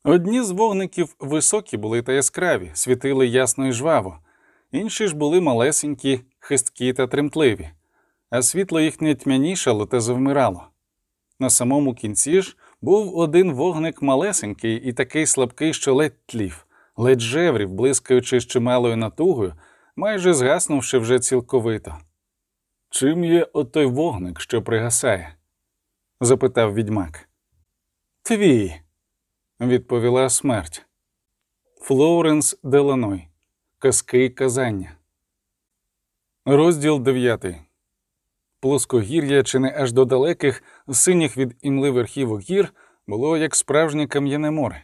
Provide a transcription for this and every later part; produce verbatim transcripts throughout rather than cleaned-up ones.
Одні з вогників високі були та яскраві, світили ясно і жваво, інші ж були малесенькі, хисткі та тремтливі, а світло їхнє тьмянішало та завмирало. На самому кінці ж був один вогник малесенький і такий слабкий, що ледь тлів, ледь жеврів, блискаючи з чималою натугою, майже згаснувши вже цілковито. «Чим є отой вогник, що пригасає?» – запитав відьмак. «Твій», – відповіла смерть. Флоуренс Деланой. Казки й казання. Розділ дев'ятий. Плоскогір'я, чи не аж до далеких, синіх від імли верхівок гір, було як справжнє кам'яне море.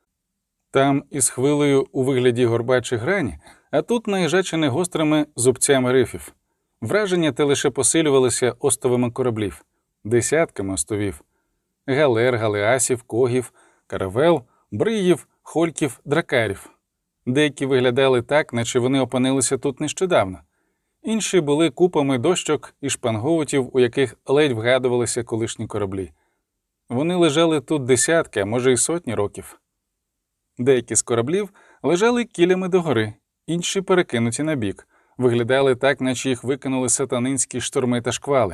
Там із хвилею у вигляді горбачих грані, а тут наїжачене гострими зубцями рифів. Враження те лише посилювалися остовами кораблів, десятками остовів. Галер, галеасів, когів, каравел, бриїв, хольків, дракарів. Деякі виглядали так, наче вони опинилися тут нещодавно. Інші були купами дощок і шпангоутів, у яких ледь вгадувалися колишні кораблі. Вони лежали тут десятки, а може й сотні років. Деякі з кораблів лежали кілями догори, інші перекинуті на бік, виглядали так, наче їх викинули сатанинські шторми та шквали.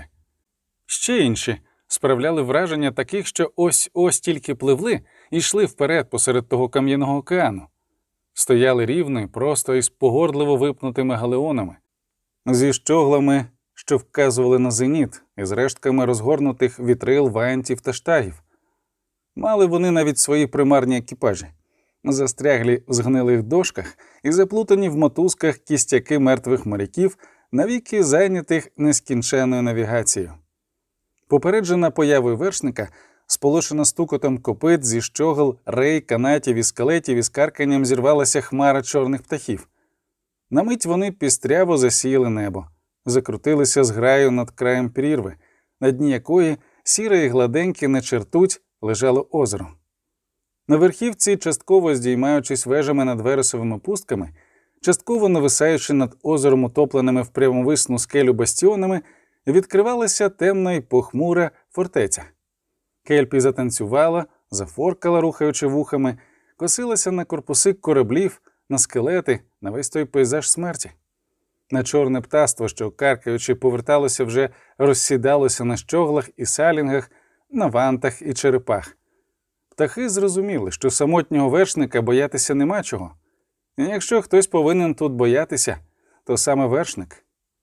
Ще інші справляли враження таких, що ось-ось тільки пливли і йшли вперед посеред того кам'яного океану. Стояли рівно і просто із погордливо випнутими галеонами, зі щоглами, що вказували на зеніт, і з рештками розгорнутих вітрил, вантів та штагів. Мали вони навіть свої примарні екіпажі, застряглі в згнилих дошках і заплутані в мотузках кістяки мертвих моряків, навіки зайнятих нескінченною навігацією. Попереджена появою вершника, сполошена стукотом копит, зі щогл, рей, канатів і скелетів, із карканням зірвалася хмара чорних птахів. На мить вони пістряво засіяли небо, закрутилися зграю над краєм прірви, на дні якої, сіре і гладеньке, наче ртуть, лежало озеро. На верхівці, частково здіймаючись вежами над вересовими пустками, частково нависаючи над озером, утопленими в прямовисну скелю бастіонами, відкривалася темна й похмура фортеця. Кельпі затанцювала, зафоркала, рухаючи вухами, косилася на корпуси кораблів, на скелети, на весь той пейзаж смерті. На чорне птаство, що, каркаючи, поверталося вже, розсідалося на щоглах і салінгах, на вантах і черепах. Птахи зрозуміли, що самотнього вершника боятися нема чого. І якщо хтось повинен тут боятися, то саме вершник.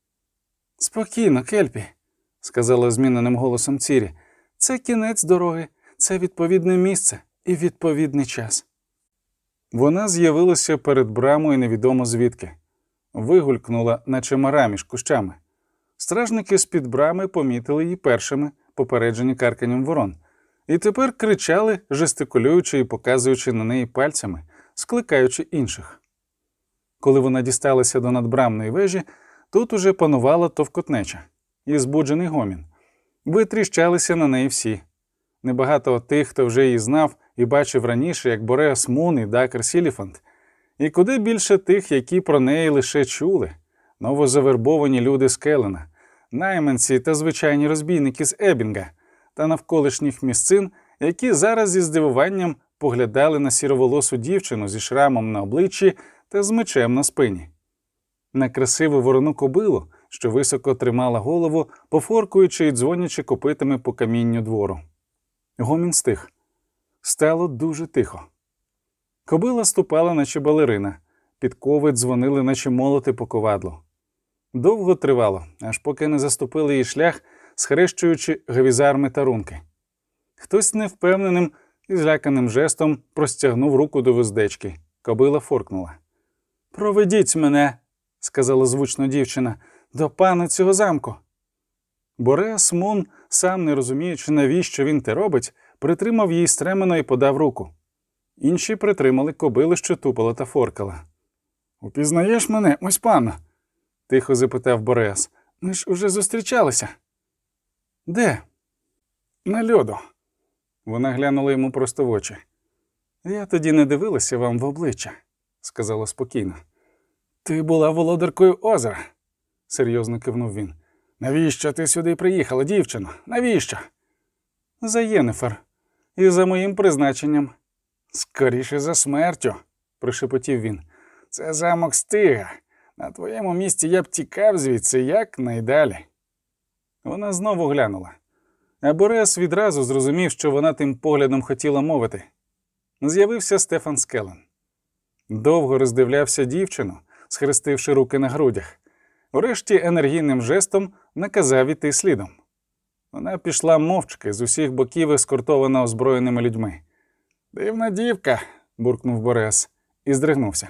«Спокійно, Кельпі», – сказала зміненим голосом Цірі. «Це кінець дороги, це відповідне місце і відповідний час». Вона з'явилася перед брамою невідомо звідки. Вигулькнула, наче мара між кущами. Стражники з-під брами помітили її першими, попереджені карканням ворон. І тепер кричали, жестикулюючи і показуючи на неї пальцями, скликаючи інших. Коли вона дісталася до надбрамної вежі, тут уже панувала товкотнеча і збуджений гомін. Витріщалися на неї всі. Небагато тих, хто вже її знав і бачив раніше, як Бореас Мун і Дакер Сіліфант, і куди більше тих, які про неї лише чули, новозавербовані люди з Келена, найманці та звичайні розбійники з Ебінга та навколишніх місцин, які зараз зі здивуванням поглядали на сіроволосу дівчину зі шрамом на обличчі та з мечем на спині. На красиву ворону кобилу, що високо тримала голову, пофоркуючи і дзвонячи копитами по камінню двору. Гомін стих. Стало дуже тихо. Кобила ступала, наче балерина. Підкови дзвонили, наче молоти по ковадлу. Довго тривало, аж поки не заступили її шлях, схрещуючи гавізарми та рунки. Хтось невпевненим і зляканим жестом простягнув руку до вуздечки. Кобила форкнула. «Проведіть мене», – сказала звучно дівчина, – «до пана цього замку». Бореас Мун, сам не розуміючи, навіщо він те робить, притримав її стремено і подав руку. Інші притримали кобилу, що тупала та форкала. «Упізнаєш мене, ось пана?» – тихо запитав Бореас. «Ми ж уже зустрічалися». «Де?» «На льоду». Вона глянула йому просто в очі. «Я тоді не дивилася вам в обличчя», – сказала спокійно. «Ти була володаркою озера», – серйозно кивнув він. «Навіщо ти сюди приїхала, дівчино? Навіщо?» «За Єннефер. І за моїм призначенням». Скоріше за смертю, прошепотів він. Це замок Стига. На твоєму місці я б тікав звідси якнайдалі. Вона знову глянула. А Бореас відразу зрозумів, що вона тим поглядом хотіла мовити. З'явився Стефан Скелен. Довго роздивлявся дівчину, схрестивши руки на грудях. Урешті енергійним жестом наказав іти слідом. Вона пішла мовчки, з усіх боків ескортована озброєними людьми. «Дивна дівка», – буркнув Бореас і здригнувся.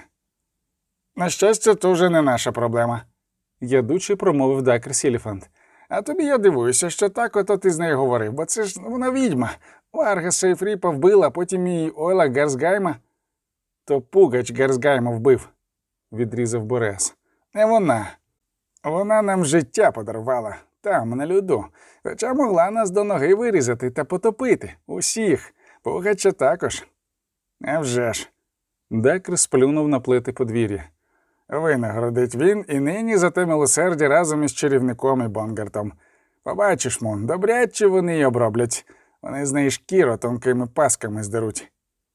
«На щастя, то вже не наша проблема», – ядуче промовив Дакр Сіліфант. «А тобі я дивуюся, що так ото ти з нею говорив, бо це ж вона відьма. Варгаса і Фріпа вбила, а потім і Ойла Герсгайма». «То Пугач Герсгайма вбив», – відрізав Бореас. «Не вона. Вона нам життя подарувала, там, на льоду, хоча могла нас до ноги вирізати та потопити. Усіх. Пугача також». «А вже ж». Дакр сплюнув на плити подвір'я. «Винагородить він і нині за те милосердя разом із чарівником і Бонгартом. Побачиш, Мун, добряче вони й оброблять. Вони з неї шкіру тонкими пасками здеруть».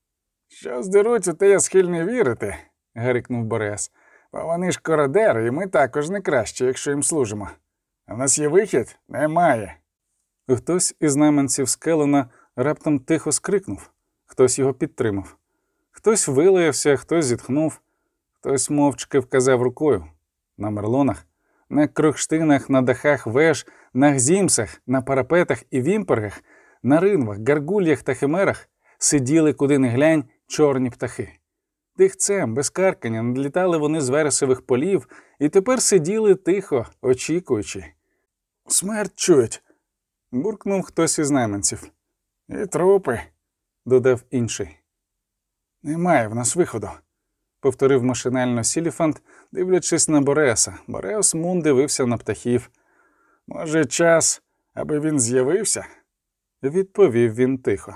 «Що здеруть, у те я схильний вірити», – гарикнув Бореас. «Бо вони ж кородери, і ми також не краще, якщо їм служимо. А в нас є вихід? Немає». Хтось із найманців Скелена раптом тихо скрикнув. Хтось його підтримав. Хтось вилаявся, хтось зітхнув. Хтось мовчки вказав рукою. На мерлонах, на крокштинах, на дахах веж, на гзімсах, на парапетах і вімпергах, на ринвах, гаргульях та химерах сиділи, куди не глянь, чорні птахи. Тихцем, без каркання, надлітали вони з вересових полів і тепер сиділи тихо, очікуючи. «Смерть чують», – буркнув хтось із найманців. «І трупи», – додав інший. «Немає в нас виходу», – повторив машинально Сіліфант, дивлячись на Бореаса. Бореас Мун дивився на птахів. «Може, час, аби він з'явився?» – відповів він тихо.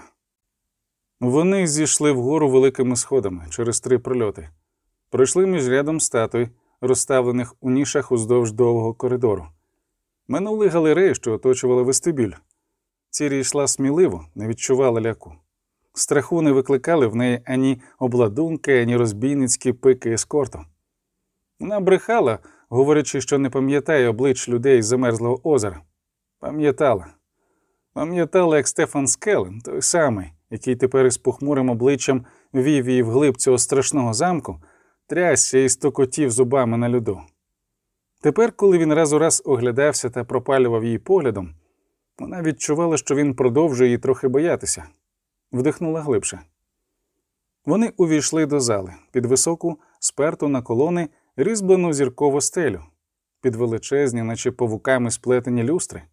Вони зійшли вгору великими сходами через три прольоти. Пройшли між рядом статуй, розставлених у нішах уздовж довгого коридору. Минули галереї, що оточували вестибюль. Цірі йшла сміливо, не відчувала ляку. Страху не викликали в неї ані обладунки, ані розбійницькі пики ескорту. Вона брехала, говорячи, що не пам'ятає облич людей з замерзлого озера. Пам'ятала. Пам'ятала, як Стефан Скелен, той самий, який тепер із похмурим обличчям вів її вглиб цього страшного замку, трясся і стукотів зубами на льоду. Тепер, коли він раз у раз оглядався та пропалював її поглядом, вона відчувала, що він продовжує її трохи боятися. Вдихнула глибше. Вони увійшли до зали, під високу, сперту на колони, різьблену зіркову стелю, під величезні, наче павуками сплетені люстри.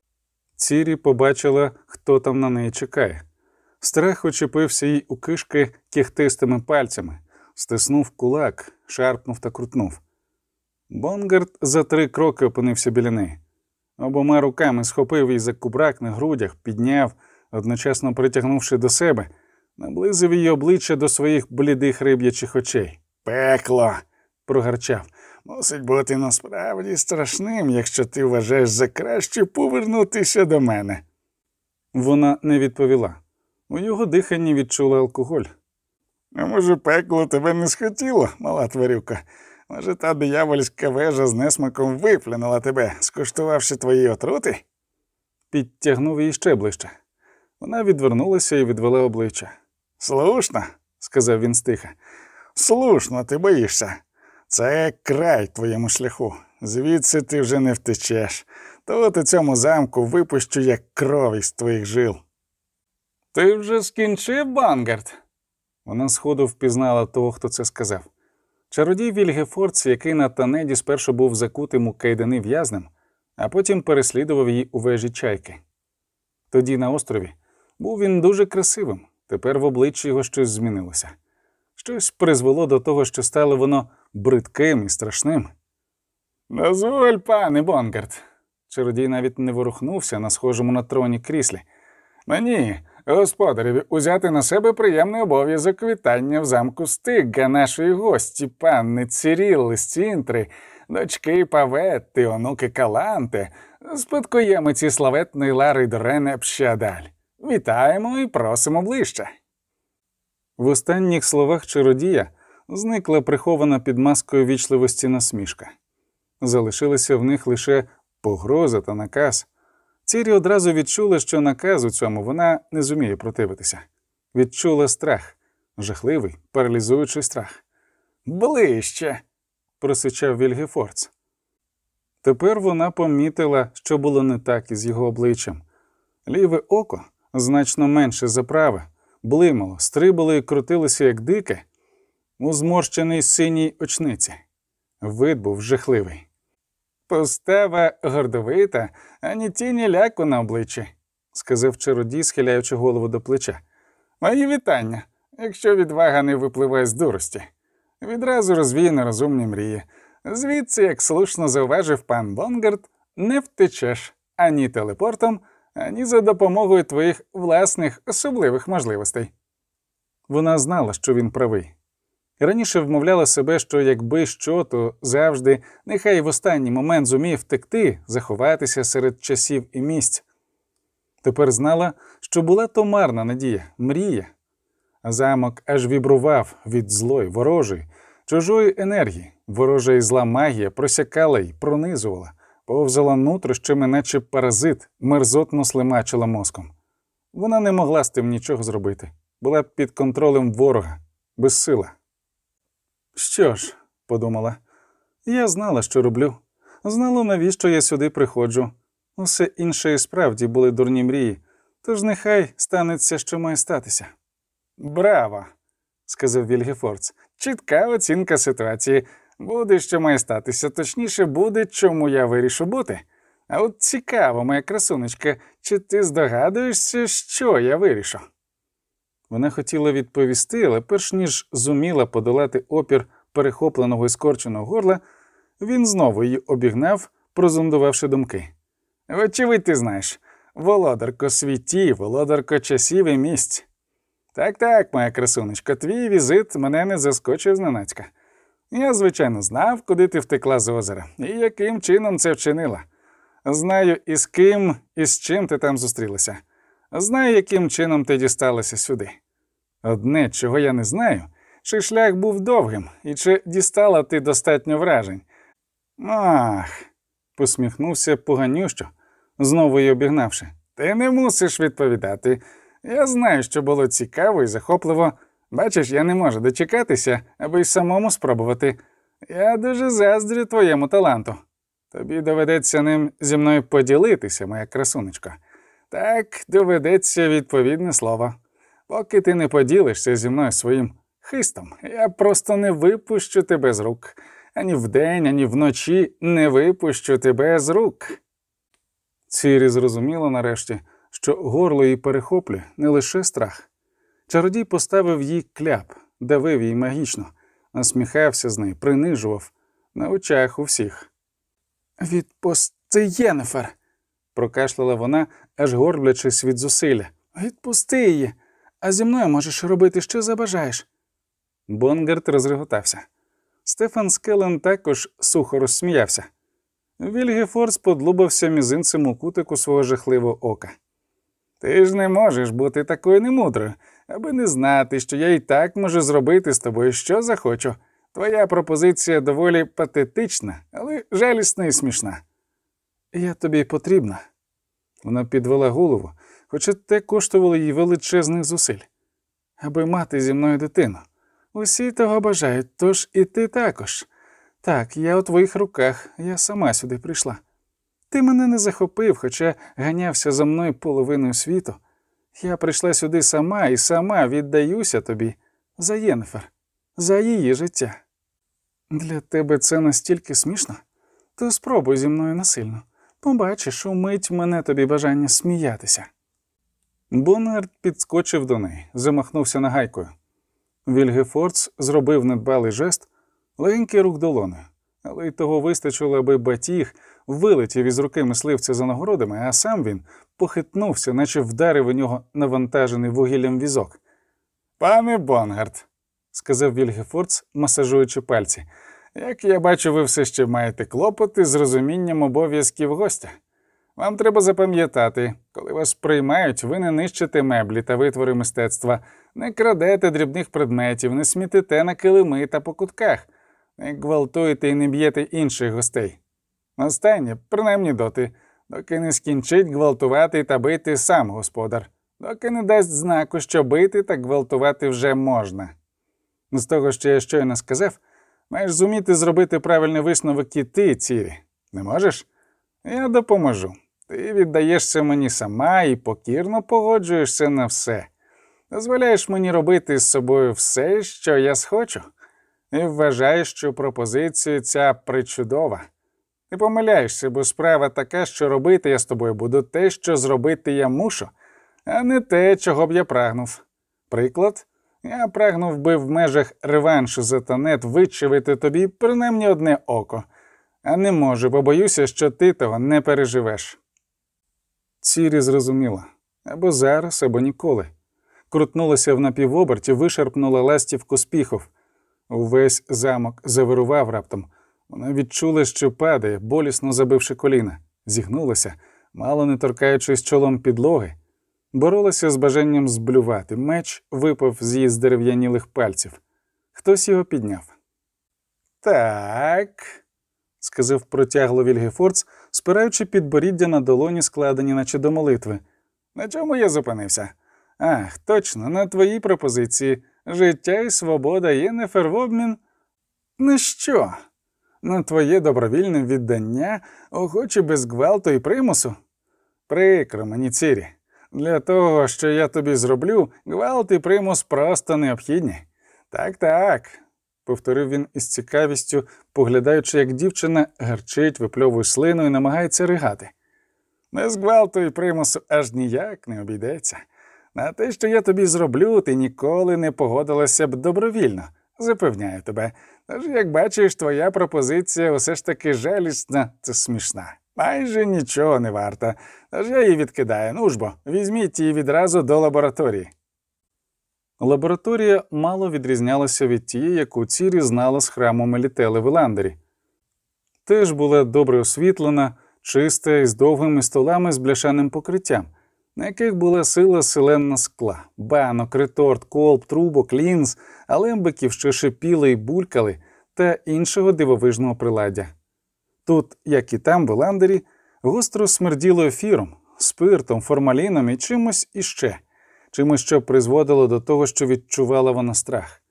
Цірі побачила, хто там на неї чекає. Страх очепився їй у кишки кіхтистими пальцями, стиснув кулак, шарпнув та крутнув. Бонгард за три кроки опинився біля неї. Обома руками схопив її за кубрак на грудях, підняв, одночасно притягнувши до себе, наблизив її обличчя до своїх блідих риб'ячих очей. «Пекло!» – прогарчав. «Мусить бути насправді страшним, якщо ти вважаєш за краще повернутися до мене». Вона не відповіла. У його диханні відчула алкоголь. «А може, пекло тебе не схотіло, мала тварюка? Може, та диявольська вежа з несмаком виплюнула тебе, скуштувавши твої отрути?» Підтягнув її ще ближче. Вона відвернулася і відвела обличчя. «Слушно», – сказав він стиха. «Слушно, ти боїшся. Це край твоєму шляху. Звідси ти вже не втечеш. Тут у цьому замку випущу як кров із твоїх жил». «Ти вже скінчив, Бангард?» Вона сходу впізнала того, хто це сказав. Чародій Вільгефордс, який на Танеді спершу був закутим у кайдани в'язнем, а потім переслідував її у вежі Чайки. Тоді на острові був він дуже красивим, тепер в обличчі його щось змінилося. Щось призвело до того, що стало воно бридким і страшним. «Дозволь, пане Бонгард!» Чародій навіть не ворухнувся на схожому на троні кріслі. «Мені, господареві, узяти на себе приємний обов'язок вітання в замку Стигга нашої гості, панни Цірілли з Цінтри, дочки Паветти, онуки Каланте, спадкоємиці славетної Лари Дорене Пщадаль. Вітаємо і просимо ближче». В останніх словах чародія зникла прихована під маскою вічливості насмішка. Залишилися в них лише погроза та наказ. Цірі одразу відчула, що наказу цьому вона не зуміє противитися. Відчула страх. Жахливий, паралізуючий страх. «Ближче!» – просичав Вільгефордс. Тепер вона помітила, що було не так із його обличчям. Ліве око, значно менше за праве, блимало, стрибало і крутилося, як дике, у зморщеній синій очниці. Вид був жахливий. «Постава гордовита, ані тіні ляку на обличчі», – сказав чародій, схиляючи голову до плеча. «Мої вітання, якщо відвага не випливає з дурості. Відразу розвій нерозумні мрії. Звідси, як слушно зауважив пан Бонгард, не втечеш ані телепортом, ані за допомогою твоїх власних особливих можливостей». Вона знала, що він правий. Раніше вмовляла себе, що якби що, то завжди, нехай в останній момент зуміє втекти, заховатися серед часів і місць. Тепер знала, що була то марна надія, мрія. Замок аж вібрував від злої, ворожої, чужої енергії. Ворожа і зла магія просякала й пронизувала, повзала нутрощами, наче паразит, мерзотно слимачила мозком. Вона не могла з тим нічого зробити. Була під контролем ворога, безсила. «Що ж», – подумала, – «я знала, що роблю. Знала, навіщо я сюди приходжу. Усе інше і справді були дурні мрії, тож нехай станеться, що має статися». «Браво!» – сказав Вільгефордс. «Чітка оцінка ситуації. Буде, що має статися, точніше буде, чому я вирішу бути. А от цікаво, моя красунечка, чи ти здогадуєшся, що я вирішу?» Вона хотіла відповісти, але перш ніж зуміла подолати опір перехопленого і скорченого горла, він знову її обігнав, прозондувавши думки. «Вочевидь, ти знаєш, володарко світів, володарко часів і місць. Так-так, моя красунечка, твій візит мене не заскочив зненацька. Я, звичайно, знав, куди ти втекла з озера, і яким чином це вчинила. Знаю, із ким, і з чим ти там зустрілася. Знаю, яким чином ти дісталася сюди. Одне, чого я не знаю, чи шлях був довгим, і чи дістала ти достатньо вражень. Ах, посміхнувся поганющо, знову її обігнавши. Ти не мусиш відповідати. Я знаю, що було цікаво і захопливо. Бачиш, я не можу дочекатися, аби й самому спробувати. Я дуже заздрю твоєму таланту. Тобі доведеться ним зі мною поділитися, моя красунечко. Так, доведеться відповідне слово. Поки ти не поділишся зі мною своїм хистом, я просто не випущу тебе з рук. Ані вдень, ані вночі не випущу тебе з рук. Цірі зрозуміла нарешті, що горло її перехоплює не лише страх. Чародій поставив їй кляп, давив її магічно, насміхався з неї, принижував на очах у всіх. «Відпусти, Єнефер!» – прокашляла вона, аж горблячись від зусилля. «Відпусти її, а зі мною можеш робити, що забажаєш». Бонгард розреготався. Стефан Скелен також сухо розсміявся. Вільгефордс подлубався мізинцем у кутику свого жахливого ока. «Ти ж не можеш бути такою немудрою, аби не знати, що я і так можу зробити з тобою, що захочу. Твоя пропозиція доволі патетична, але жалісна і смішна». «Я тобі потрібна». Вона підвела голову, хоча те коштувало їй величезних зусиль. «Аби мати зі мною дитину. Усі того бажають, тож і ти також. Так, я у твоїх руках, я сама сюди прийшла. Ти мене не захопив, хоча ганявся за мною половиною світу. Я прийшла сюди сама і сама віддаюся тобі за Єнефер, за її життя. Для тебе це настільки смішно? То спробуй зі мною насильно. Побачиш, умить мене тобі бажання сміятися». Бонгард підскочив до неї, замахнувся нагайкою. Вільгефордс зробив недбалий жест, легенький рух долоною, але й того вистачило, аби батіг вилетів із руки мисливця за нагородами, а сам він похитнувся, наче вдарив у нього навантажений вугіллям візок. «Пане Бонгард», – сказав Вільгефордс, масажуючи пальці, – «як я бачу, ви все ще маєте клопоти з розумінням обов'язків гостя. Вам треба запам'ятати, коли вас приймають, ви не нищите меблі та витвори мистецтва, не крадете дрібних предметів, не смітите на килими та по кутках, не гвалтуєте і не б'єте інших гостей. Останнє, принаймні доти, доки не скінчить гвалтувати та бити сам господар, доки не дасть знаку, що бити та гвалтувати вже можна. З того, що я щойно сказав, маєш зуміти зробити правильний висновок і ти, Цірі. Не можеш? Я допоможу. Ти віддаєшся мені сама і покірно погоджуєшся на все. Дозволяєш мені робити з собою все, що я схочу. І вважаєш, що пропозиція ця причудова. Ти помиляєшся, бо справа така, що робити я з тобою буду те, що зробити я мушу, а не те, чого б я прагнув. Приклад? Я прагнув би в межах реваншу за Танет вичавити тобі принаймні одне око, а не можу, бо боюся, що ти того не переживеш. Цірі зрозуміла. Або зараз, або ніколи. Крутнулася в напівоберті, вишарпнула ластівку з піхов. Увесь замок завирував раптом. Вона відчула, що падає, болісно забивши коліна. Зігнулася, мало не торкаючись чолом підлоги. Боролася з бажанням зблювати. Меч випав з її здерев'янілих пальців. Хтось його підняв. «Так», – сказав протягло Вільгефордс, спираючи підборіддя на долоні, складені наче до молитви. «На чому я зупинився? Ах, точно, на твоїй пропозиції. Життя і свобода Єннефер в обмін? На що? На твоє добровільне віддання, охоче без гвалту і примусу? Прикро мені, Цірі. Для того, що я тобі зроблю, гвалт і примус просто необхідні. Так-так», – повторив він із цікавістю, поглядаючи, як дівчина гарчить, випльовує слину і намагається ригати. «Без гвалту і примусу аж ніяк не обійдеться. На те, що я тобі зроблю, ти ніколи не погодилася б добровільно, запевняю тебе. Тож, як бачиш, твоя пропозиція усе ж таки жалісна, це смішна. Майже нічого не варта. Тож я її відкидаю. Ну ж бо, візьміть її відразу до лабораторії». Лабораторія мало відрізнялася від тієї, яку Цірі знала з храму Мелітели в Іландері. Теж була добре освітлена, чиста і з довгими столами з бляшаним покриттям, на яких була сила селенна скла, банок, реторт, колб, трубок, лінз, алембиків, що шипіли й булькали, та іншого дивовижного приладдя. Тут, як і там, в Іландері, гостро смерділо ефіром, спиртом, формаліном і чимось іще, чимось, що призводило до того, що відчувала вона страх.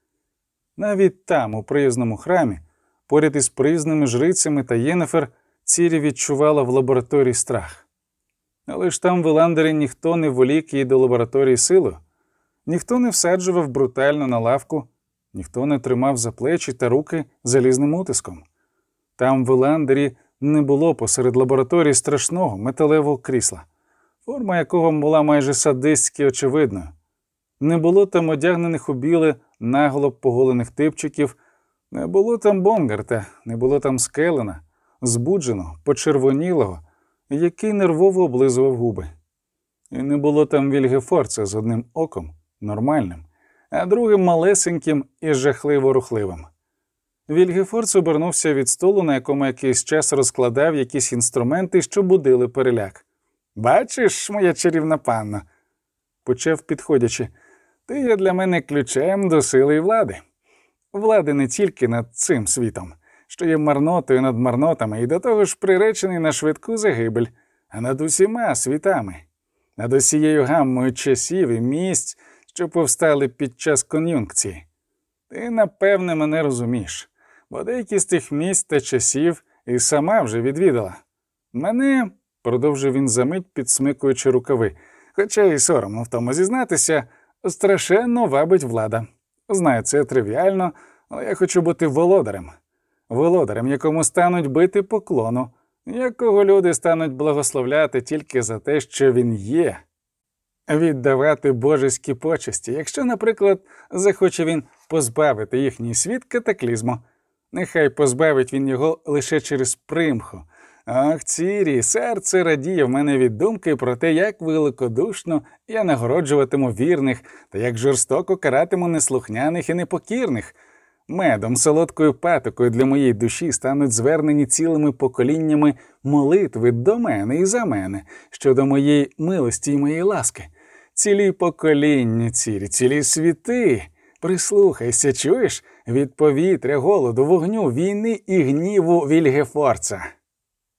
Навіть там, у приїзному храмі, поряд із приїзними жрицями та Єннефер, Цірі відчувала в лабораторії страх. Але ж там в Іландері ніхто не волік її до лабораторії силою, ніхто не всаджував брутально на лавку, ніхто не тримав за плечі та руки залізним утиском. Там в Іландері не було посеред лабораторії страшного металевого крісла, форма якого була майже садистськи очевидною. Не було там одягнених у біле наголо поголених типчиків, не було там Бонгарта, не було там Скелена, збудженого, почервонілого, який нервово облизував губи. І не було там Вільгефордса з одним оком, нормальним, а другим малесеньким і жахливо рухливим. Вільгефордс обернувся від столу, на якому якийсь час розкладав якісь інструменти, що будили переляк. «Бачиш, моя чарівна панно», – почав підходячи, – «ти є для мене ключем до сили і влади. Влади не тільки над цим світом, що є марнотою над марнотами і до того ж приречений на швидку загибель, а над усіма світами, над усією гаммою часів і місць, що повстали під час кон'юнкції. Ти, напевне, мене розумієш, бо деякі з тих місць та часів і сама вже відвідала. Мене, – продовжив він замить, підсмикуючи рукави, хоча й соромно в тому зізнатися, страшенно вабить влада. Знаю, це тривіально, але я хочу бути володарем. Володарем, якому стануть бити поклону, якого люди стануть благословляти тільки за те, що він є. Віддавати божеські почесті, якщо, наприклад, захоче він позбавити їхній світ катаклізму. Нехай позбавить він його лише через примху. Ах, Цірі, серце радіє в мене від думки про те, як великодушно я нагороджуватиму вірних та як жорстоко каратиму неслухняних і непокірних. Медом, солодкою патокою для моєї душі стануть звернені цілими поколіннями молитви до мене і за мене, щодо моєї милості і моєї ласки. Цілі покоління, цілі, цілі світи. Прислухайся, чуєш? Від повітря, голоду, вогню, війни і гніву Вільгефорца.